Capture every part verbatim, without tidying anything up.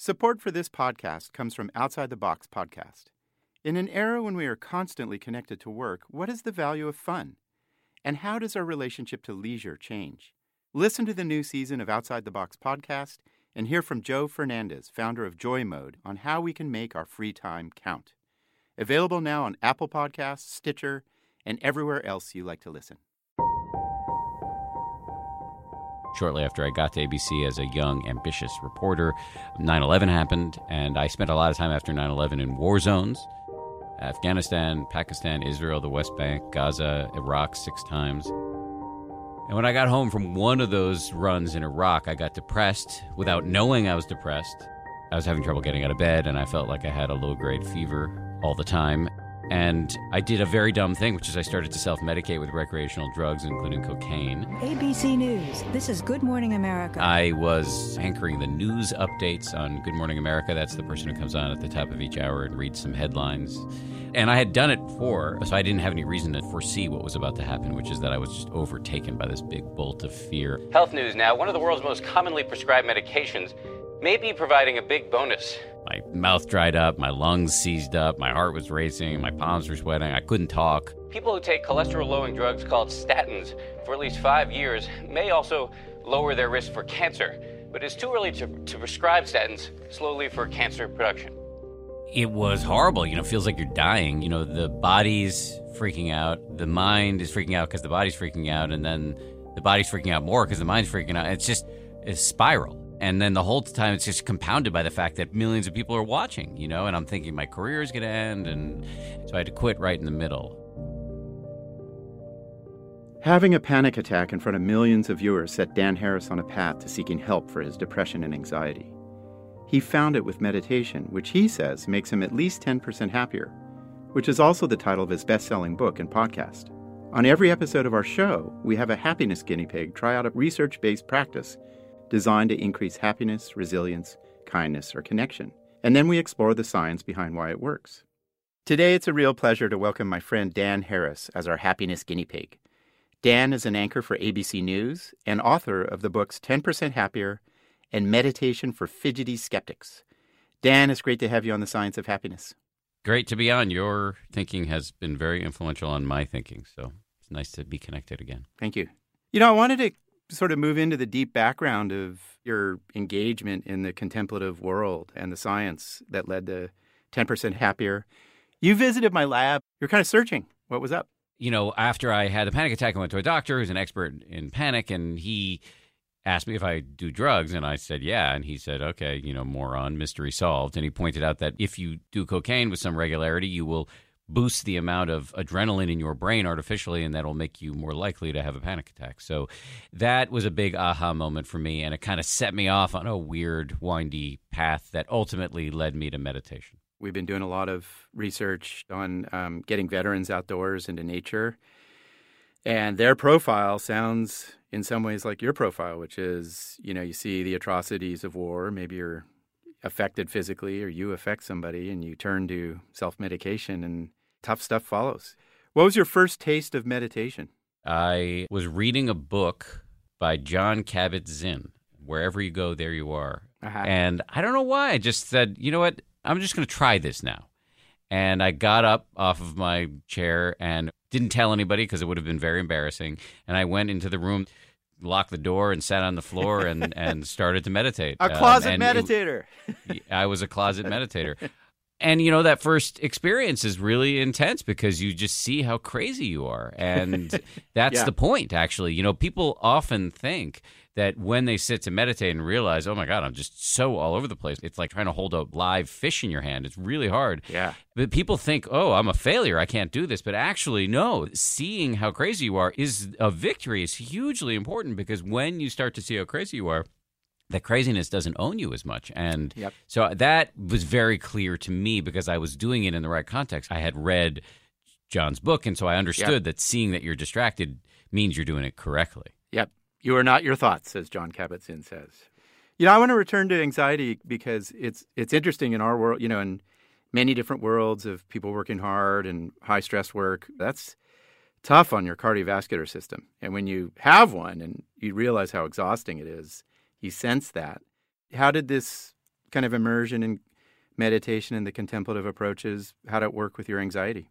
Support for this podcast comes from Outside the Box Podcast. In an era when we are constantly connected to work, what is the value of fun? And how does our relationship to leisure change? Listen to the new season of Outside the Box Podcast and hear from Joe Fernandez, founder of Joy Mode, on how we can make our free time count. Available now on Apple Podcasts, Stitcher, and everywhere else you like to listen. Shortly after I got to A B C as a young, ambitious reporter, nine eleven happened, and I spent a lot of time after nine eleven in war zones. Afghanistan, Pakistan, Israel, the West Bank, Gaza, Iraq six times. And when I got home from one of those runs in Iraq, I got depressed without knowing I was depressed. I was having trouble getting out of bed, and I felt like I had a low-grade fever all the time. And I did a very dumb thing, which is I started to self-medicate with recreational drugs, including cocaine. A B C News. This is Good Morning America. I was anchoring the news updates on Good Morning America. That's the person who comes on at the top of each hour and reads some headlines. And I had done it before, so I didn't have any reason to foresee what was about to happen, which is that I was just overtaken by this big bolt of fear. Health news now. One of the world's most commonly prescribed medications may be providing a big bonus. My mouth dried up, my lungs seized up, my heart was racing, my palms were sweating, I couldn't talk. People who take cholesterol-lowering drugs called statins for at least five years may also lower their risk for cancer, but it's too early to, to prescribe statins slowly for cancer production. It was horrible. You know, it feels like you're dying. You know, the body's freaking out, the mind is freaking out because the body's freaking out, and then the body's freaking out more because the mind's freaking out. It's just a spiral. And then the whole time it's just compounded by the fact that millions of people are watching, you know, and I'm thinking my career is going to end, and so I had to quit right in the middle. Having a panic attack in front of millions of viewers set Dan Harris on a path to seeking help for his depression and anxiety. He found it with meditation, which he says makes him at least ten percent happier, which is also the title of his best-selling book and podcast. On every episode of our show, we have a happiness guinea pig try out a research-based practice designed to increase happiness, resilience, kindness, or connection. And then we explore the science behind why it works. Today, it's a real pleasure to welcome my friend Dan Harris as our happiness guinea pig. Dan is an anchor for A B C News and author of the books ten percent Happier and Meditation for Fidgety Skeptics. Dan, it's great to have you on The Science of Happiness. Great to be on. Your thinking has been very influential on my thinking, so it's nice to be connected again. Thank you. You know, I wanted to sort of move into the deep background of your engagement in the contemplative world and the science that led to ten percent Happier. You visited my lab. You're kind of searching. What was up? You know, after I had the panic attack, I went to a doctor who's an expert in panic, and he asked me if I do drugs, and I said, yeah. And he said, okay, you know, moron, mystery solved. And he pointed out that if you do cocaine with some regularity, you will boost the amount of adrenaline in your brain artificially, and that'll make you more likely to have a panic attack. So that was a big aha moment for me, and it kind of set me off on a weird, windy path that ultimately led me to meditation. We've been doing a lot of research on um, getting veterans outdoors into nature, and their profile sounds in some ways like your profile, which is, you know, you see the atrocities of war, maybe you're affected physically or you affect somebody and you turn to self-medication and tough stuff follows. What was your first taste of meditation? I was reading a book by Jon Kabat-Zinn, Wherever You Go, There You Are. Uh-huh. And I don't know why. I just said, you know what? I'm just going to try this now. And I got up off of my chair and didn't tell anybody because it would have been very embarrassing. And I went into the room, locked the door, and sat on the floor and, and started to meditate. A closet um, meditator. It, I was a closet meditator. And, you know, that first experience is really intense because you just see how crazy you are. And that's yeah. the point, actually. You know, people often think that when they sit to meditate and realize, oh, my God, I'm just so all over the place. It's like trying to hold a live fish in your hand. It's really hard. Yeah. But people think, oh, I'm a failure. I can't do this. But actually, no, seeing how crazy you are is a victory. It's hugely important because when you start to see how crazy you are, that craziness doesn't own you as much. And yep. so that was very clear to me because I was doing it in the right context. I had read John's book, and so I understood yep. that seeing that you're distracted means you're doing it correctly. Yep. You are not your thoughts, as Jon Kabat-Zinn says. You know, I want to return to anxiety because it's it's interesting in our world, you know, in many different worlds of people working hard and high-stress work. That's tough on your cardiovascular system. And when you have one and you realize how exhausting it is, you sense that. How did this kind of immersion in meditation and the contemplative approaches, how'd it work with your anxiety?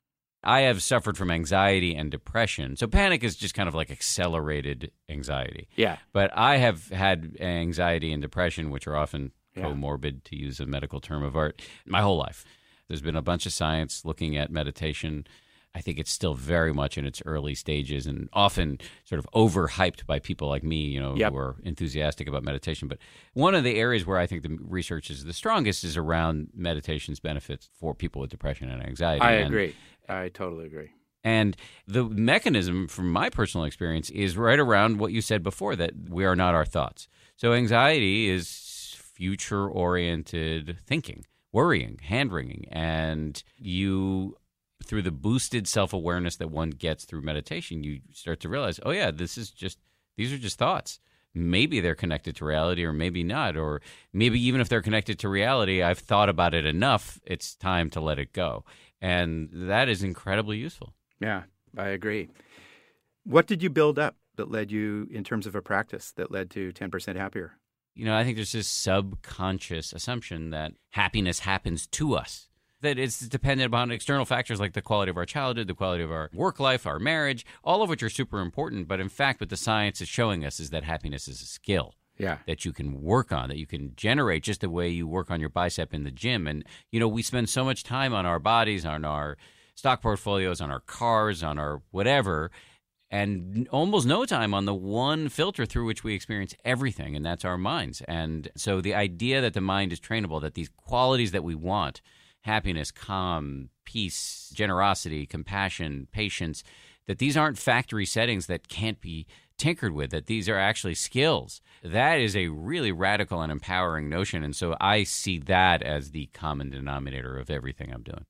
I have suffered from anxiety and depression. So panic is just kind of like accelerated anxiety. Yeah. But I have had anxiety and depression, which are often Yeah. comorbid, to use a medical term of art, my whole life. There's been a bunch of science looking at meditation. I think it's still very much in its early stages and often sort of overhyped by people like me, you know, Yep. who are enthusiastic about meditation. But one of the areas where I think the research is the strongest is around meditation's benefits for people with depression and anxiety. I And agree. I totally agree. And the mechanism, from my personal experience, is right around what you said before, that we are not our thoughts. So anxiety is future-oriented thinking, worrying, hand-wringing. And you, through the boosted self-awareness that one gets through meditation, you start to realize, oh, yeah, this is just these are just thoughts. Maybe they're connected to reality or maybe not. Or maybe even if they're connected to reality, I've thought about it enough, it's time to let it go. And that is incredibly useful. Yeah, I agree. What did you build up that led you, in terms of a practice, that led to ten percent happier? You know, I think there's this subconscious assumption that happiness happens to us, that it's dependent upon external factors like the quality of our childhood, the quality of our work life, our marriage, all of which are super important. But in fact, what the science is showing us is that happiness is a skill. Yeah. That you can work on, that you can generate just the way you work on your bicep in the gym. And, you know, we spend so much time on our bodies, on our stock portfolios, on our cars, on our whatever, and almost no time on the one filter through which we experience everything, and that's our minds. And so the idea that the mind is trainable, that these qualities that we want, happiness, calm, peace, generosity, compassion, patience, that these aren't factory settings that can't be tinkered with, that these are actually skills. That is a really radical and empowering notion. And so I see that as the common denominator of everything I'm doing.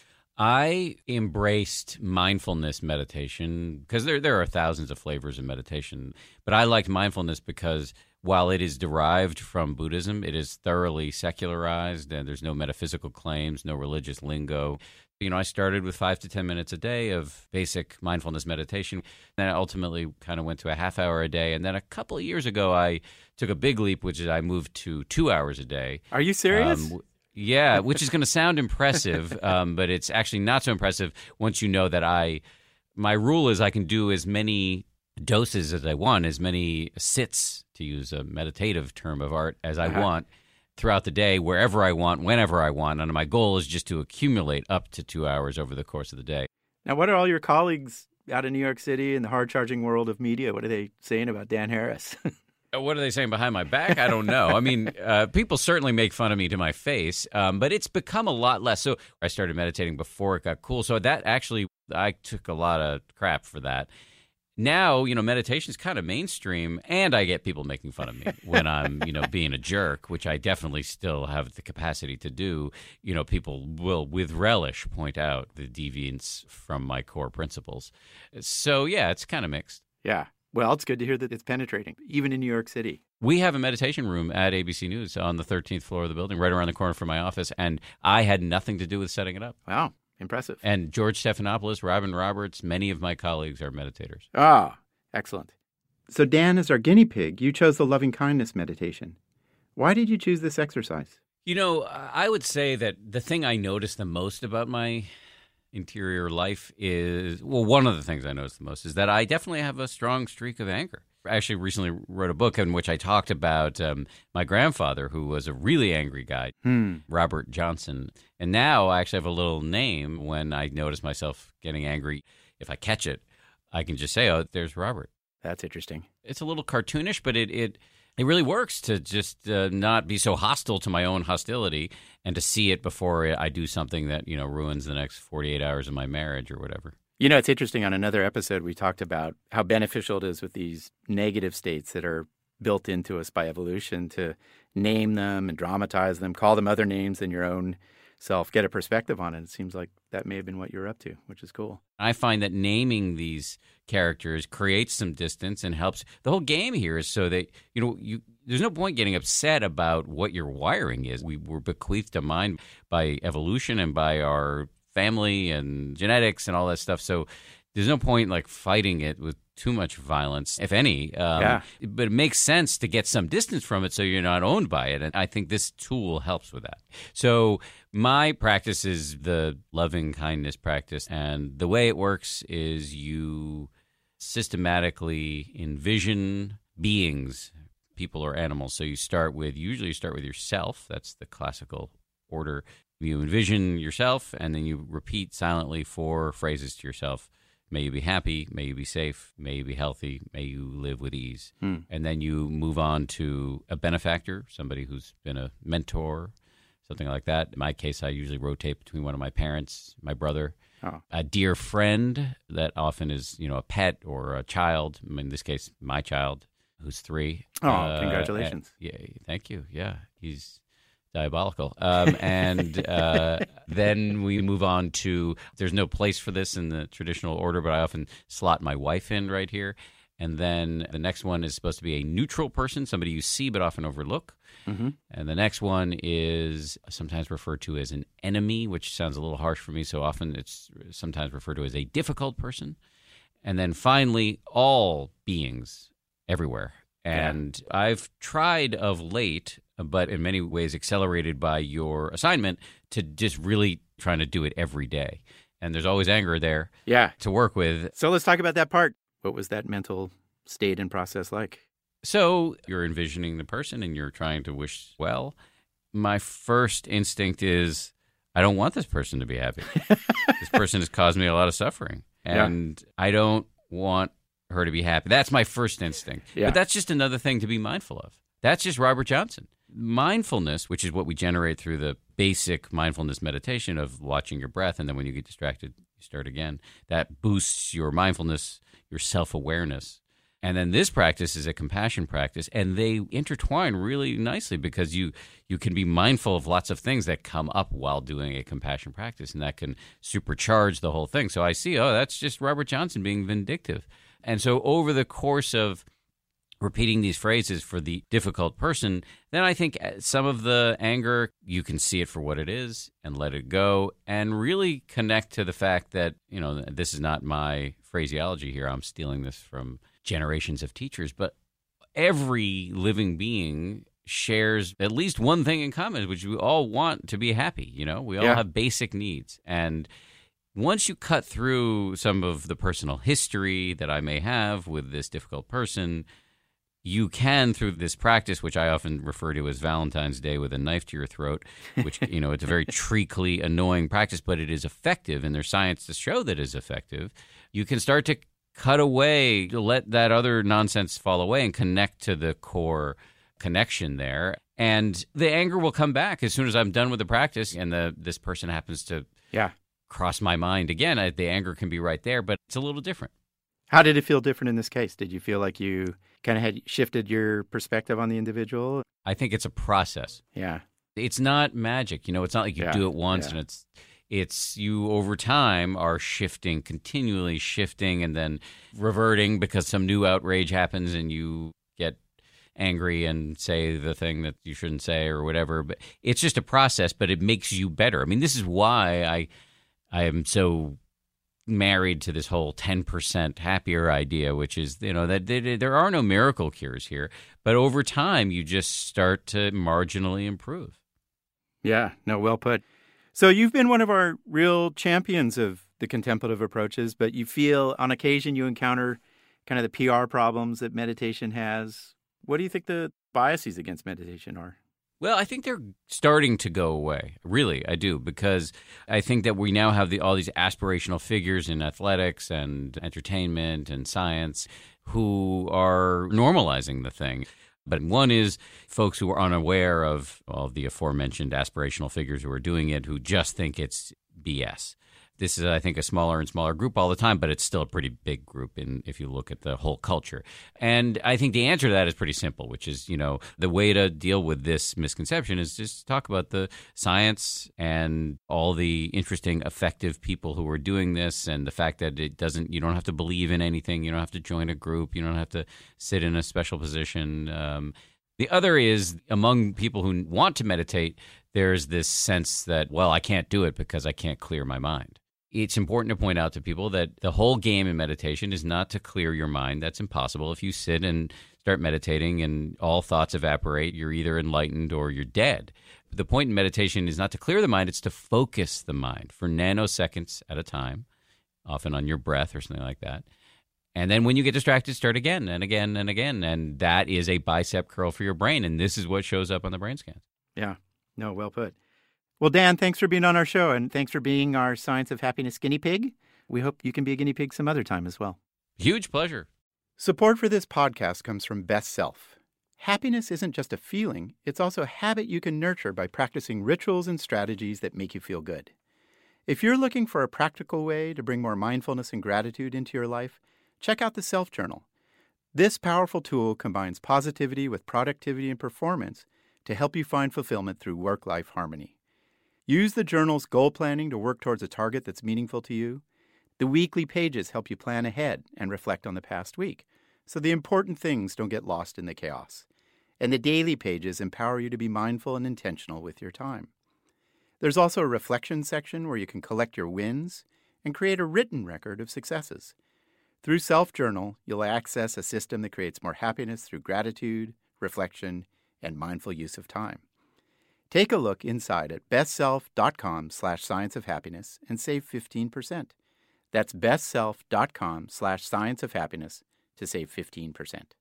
I embraced mindfulness meditation because there, there are thousands of flavors of meditation, but I liked mindfulness because while it is derived from Buddhism, it is thoroughly secularized and there's no metaphysical claims, no religious lingo. You know, I started with five to ten minutes a day of basic mindfulness meditation. Then I ultimately kind of went to a half hour a day. And then a couple of years ago, I took a big leap, which is I moved to two hours a day. Are you serious? Um, yeah, which is going to sound impressive, um, but it's actually not so impressive once you know that I, my rule is I can do as many doses as I want, as many sits, to use a meditative term of art, as I Uh-huh. want throughout the day, wherever I want, whenever I want. And my goal is just to accumulate up to two hours over the course of the day. Now, what are all your colleagues out in New York City in the hard-charging world of media? What are they saying about Dan Harris? What are they saying behind my back? I don't know. I mean, uh, people certainly make fun of me to my face, um, but it's become a lot less. So I started meditating before it got cool. So that actually, I took a lot of crap for that. Now, you know, meditation is kind of mainstream, and I get people making fun of me when I'm, you know, being a jerk, which I definitely still have the capacity to do. You know, people will, with relish, point out the deviance from my core principles. So, yeah, it's kind of mixed. Yeah. Well, it's good to hear that it's penetrating, even in New York City. We have a meditation room at A B C News on the thirteenth floor of the building, right around the corner from my office, and I had nothing to do with setting it up. Wow. Impressive. And George Stephanopoulos, Robin Roberts, many of my colleagues are meditators. Ah, excellent. So, Dan, as our guinea pig, you chose the loving-kindness meditation. Why did you choose this exercise? You know, I would say that the thing I noticed the most about my interior life is, well, one of the things I noticed the most is that I definitely have a strong streak of anger. I actually recently wrote a book in which I talked about um, my grandfather, who was a really angry guy, Hmm. Robert Johnson. And now I actually have a little name when I notice myself getting angry. If I catch it, I can just say, oh, there's Robert. That's interesting. It's a little cartoonish, but it it, it really works to just uh, not be so hostile to my own hostility and to see it before I do something that, you know, ruins the next forty-eight hours of my marriage or whatever. You know, it's interesting. On another episode, we talked about how beneficial it is with these negative states that are built into us by evolution to name them and dramatize them, call them other names than your own self, get a perspective on it. It seems like that may have been what you're up to, which is cool. I find that naming these characters creates some distance and helps. The whole game here is so that, you know, you there's no point getting upset about what your wiring is. We were bequeathed a mind by evolution and by our family and genetics and all that stuff. So there's no point like fighting it with too much violence, if any. Um, Yeah. But it makes sense to get some distance from it so you're not owned by it. And I think this tool helps with that. So my practice is the loving kindness practice. And the way it works is you systematically envision beings, people or animals. So you start with, usually you start with yourself. That's the classical order. You envision yourself, and then you repeat silently four phrases to yourself. May you be happy, may you be safe, may you be healthy, may you live with ease. Hmm. And then you move on to a benefactor, somebody who's been a mentor, something like that. In my case, I usually rotate between one of my parents, my brother, Oh. a dear friend that often is, you know, a pet or a child. I mean, in this case, my child, who's three. Oh, Uh, congratulations. and- yeah, thank you. Yeah, he's diabolical. Um, and uh, then we move on to, there's no place for this in the traditional order, but I often slot my wife in right here. And then the next one is supposed to be a neutral person, somebody you see but often overlook. Mm-hmm. And the next one is sometimes referred to as an enemy, which sounds a little harsh for me. So often it's sometimes referred to as a difficult person. And then finally, all beings everywhere. And yeah. I've tried of late, but in many ways accelerated by your assignment, to just really trying to do it every day. And there's always anger there Yeah. to work with. So let's talk about that part. What was that mental state and process like? So you're envisioning the person and you're trying to wish well. My first instinct is, I don't want this person to be happy. This person has caused me a lot of suffering. And yeah. I don't want her to be happy. That's my first instinct. Yeah. But that's just another thing to be mindful of. That's just Robert Johnson. Mindfulness, which is what we generate through the basic mindfulness meditation of watching your breath, and then when you get distracted, you start again. That boosts your mindfulness, your self-awareness. And then this practice is a compassion practice, and they intertwine really nicely because you you can be mindful of lots of things that come up while doing a compassion practice, and that can supercharge the whole thing. So I see, oh, that's just Robert Johnson being vindictive. And so over the course of repeating these phrases for the difficult person, then I think some of the anger, you can see it for what it is and let it go and really connect to the fact that, you know, this is not my phraseology here. I'm stealing this from generations of teachers, but every living being shares at least one thing in common, which we all want to be happy. You know, we all yeah. have basic needs. And once you cut through some of the personal history that I may have with this difficult person, you can, through this practice, which I often refer to as Valentine's Day with a knife to your throat, which, you know, it's a very treacly, annoying practice, but it is effective, and there's science to show that it is effective. You can start to cut away, let that other nonsense fall away and connect to the core connection there. And the anger will come back as soon as I'm done with the practice and the this person happens to yeah. cross my mind again. I, the anger can be right there, but it's a little different. How did it feel different in this case? Did you feel like you kind of had shifted your perspective on the individual? I think it's a process. Yeah. It's not magic. You know, it's not like you yeah. do it once yeah. and it's it's you over time are shifting, continually shifting and then reverting because some new outrage happens and you get angry and say the thing that you shouldn't say or whatever. But it's just a process, but it makes you better. I mean, this is why I I am so married to this whole ten percent happier idea, which is, you know, that there are no miracle cures here, but over time you just start to marginally improve. Yeah, no, well put. So you've been one of our real champions of the contemplative approaches, but you feel on occasion you encounter kind of the P R problems that meditation has. What do you think the biases against meditation are? Well, I think they're starting to go away. Really, I do, because I think that we now have the, all these aspirational figures in athletics and entertainment and science who are normalizing the thing. But one is folks who are unaware of all of the aforementioned aspirational figures who are doing it, who just think it's B S. This is, I think, a smaller and smaller group all the time, but it's still a pretty big group in, if you look at the whole culture. And I think the answer to that is pretty simple, which is, you know, the way to deal with this misconception is just talk about the science and all the interesting, effective people who are doing this, and the fact that it doesn't, you don't have to believe in anything, you don't have to join a group, you don't have to sit in a special position. Um, the other is, among people who want to meditate, there's this sense that, well, I can't do it because I can't clear my mind. It's important to point out to people that the whole game in meditation is not to clear your mind. That's impossible. If you sit and start meditating and all thoughts evaporate, you're either enlightened or you're dead. The point in meditation is not to clear the mind, it's to focus the mind for nanoseconds at a time, often on your breath or something like that. And then when you get distracted, start again and again and again. And that is a bicep curl for your brain. And this is what shows up on the brain scans. Yeah. No, well put. Well, Dan, thanks for being on our show, and thanks for being our Science of Happiness guinea pig. We hope you can be a guinea pig some other time as well. Huge pleasure. Support for this podcast comes from Best Self. Happiness isn't just a feeling, it's also a habit you can nurture by practicing rituals and strategies that make you feel good. If you're looking for a practical way to bring more mindfulness and gratitude into your life, check out the Self Journal. This powerful tool combines positivity with productivity and performance to help you find fulfillment through work-life harmony. Use the journal's goal planning to work towards a target that's meaningful to you. The weekly pages help you plan ahead and reflect on the past week, so the important things don't get lost in the chaos. And the daily pages empower you to be mindful and intentional with your time. There's also a reflection section where you can collect your wins and create a written record of successes. Through Self-Journal, you'll access a system that creates more happiness through gratitude, reflection, and mindful use of time. Take a look inside at bestself.com slash science of happiness and save fifteen percent. That's bestself.com slash science of happiness to save fifteen percent.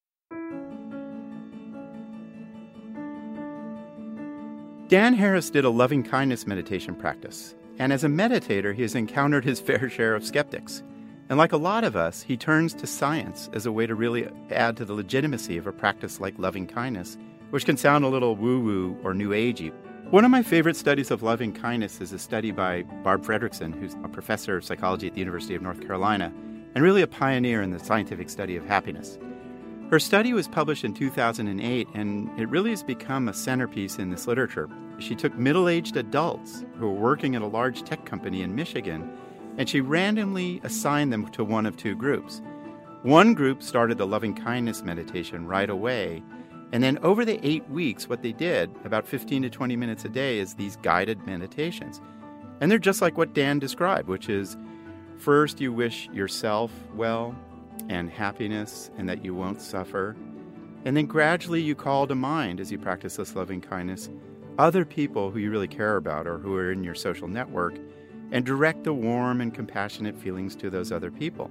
Dan Harris did a loving-kindness meditation practice, and as a meditator, he has encountered his fair share of skeptics. And like a lot of us, he turns to science as a way to really add to the legitimacy of a practice like loving-kindness, which can sound a little woo-woo or new agey. One of my favorite studies of loving kindness is a study by Barb Fredrickson, who's a professor of psychology at the University of North Carolina, and really a pioneer in the scientific study of happiness. Her study was published in two thousand eight, and it really has become a centerpiece in this literature. She took middle-aged adults who were working at a large tech company in Michigan, and she randomly assigned them to one of two groups. One group started the loving kindness meditation right away, and then over the eight weeks, what they did, about fifteen to twenty minutes a day, is these guided meditations. And they're just like what Dan described, which is first you wish yourself well and happiness and that you won't suffer. And then gradually you call to mind, as you practice this loving kindness, other people who you really care about or who are in your social network, and direct the warm and compassionate feelings to those other people.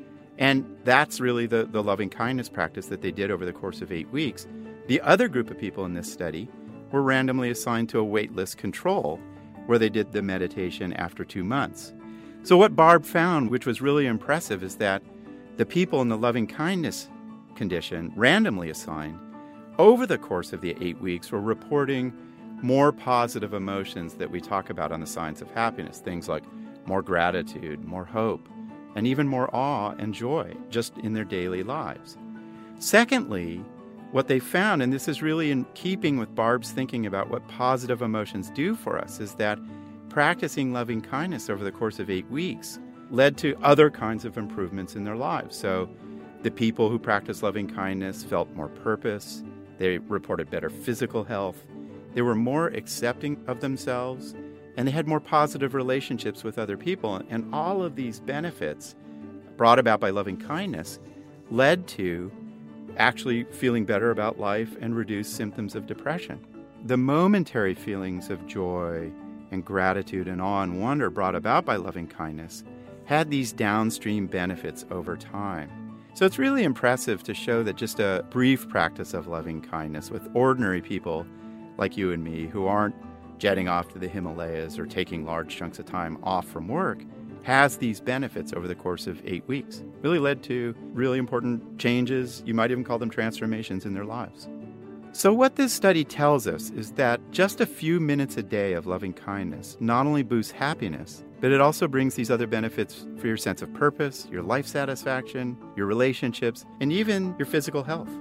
And that's really the, the loving kindness practice that they did over the course of eight weeks. The other group of people in this study were randomly assigned to a waitlist control where they did the meditation after two months. So what Barb found, which was really impressive, is that the people in the loving kindness condition, randomly assigned, over the course of the eight weeks were reporting more positive emotions that we talk about on the Science of Happiness, things like more gratitude, more hope, and even more awe and joy just in their daily lives. Secondly, what they found, and this is really in keeping with Barb's thinking about what positive emotions do for us, is that practicing loving kindness over the course of eight weeks led to other kinds of improvements in their lives. So the people who practiced loving kindness felt more purpose, they reported better physical health, they were more accepting of themselves, and they had more positive relationships with other people. And all of these benefits brought about by loving kindness led to actually feeling better about life and reduced symptoms of depression. The momentary feelings of joy and gratitude and awe and wonder brought about by loving kindness had these downstream benefits over time. So it's really impressive to show that just a brief practice of loving kindness with ordinary people like you and me who aren't jetting off to the Himalayas or taking large chunks of time off from work has these benefits over the course of eight weeks. Really led to really important changes. You might even call them transformations in their lives. So what this study tells us is that just a few minutes a day of loving kindness not only boosts happiness, but it also brings these other benefits for your sense of purpose, your life satisfaction, your relationships, and even your physical health.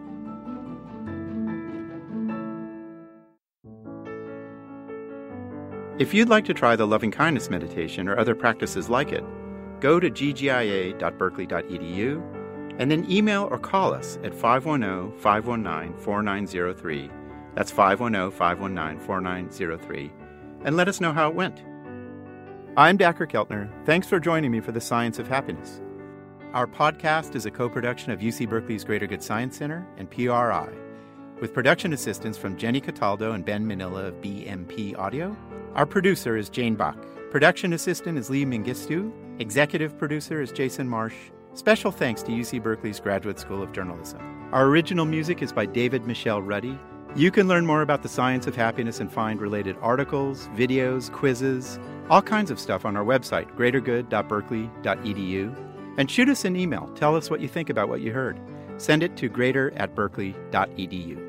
If you'd like to try the loving kindness meditation or other practices like it, go to g g i a dot berkeley dot e d u and then email or call us at five one zero, five one nine, four nine zero three. That's five one zero, five one nine, four nine zero three, and let us know how it went. I'm Dacher Keltner. Thanks for joining me for The Science of Happiness. Our podcast is a co-production of U C Berkeley's Greater Good Science Center and P R I, with production assistance from Jenny Cataldo and Ben Manila of B M P Audio. Our producer is Jane Bach. Production assistant is Lee Mengistu. Executive producer is Jason Marsh. Special thanks to U C Berkeley's Graduate School of Journalism. Our original music is by David Michelle Ruddy. You can learn more about the science of happiness and find related articles, videos, quizzes, all kinds of stuff on our website, greater good dot berkeley dot e d u. And shoot us an email. Tell us what you think about what you heard. Send it to greater at berkeley dot e d u.